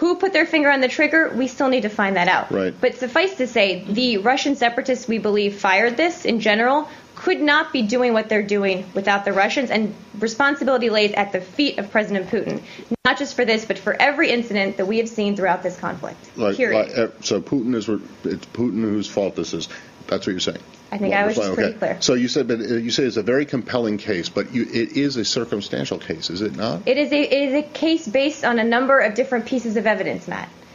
Who put their finger on the trigger? We still need to find that out. Right. But suffice to say, the Russian separatists, we believe, fired this in general, could not be doing what they're doing without the Russians, and responsibility lays at the feet of President Putin, not just for this, but for every incident that we have seen throughout this conflict. Period. So it's Putin whose fault this is. That's what you're saying. I think I was just pretty clear. So you said it's a very compelling case, but it is a circumstantial case, is it not? It is a case based on a number of different pieces of evidence, Matt.